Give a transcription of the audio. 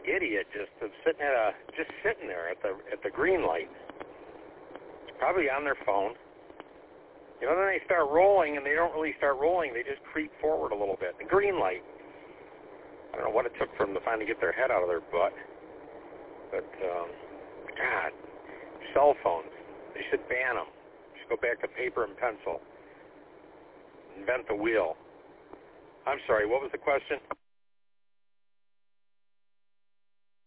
idiot just sitting there at the green light, probably on their phone. You know, then they start rolling, and they don't really start rolling. They just creep forward a little bit. The green light. I don't know what it took for them to finally get their head out of their butt. But, God, cell phones. They should ban them. They should go back to paper and pencil. Invent the wheel. I'm sorry, what was the question?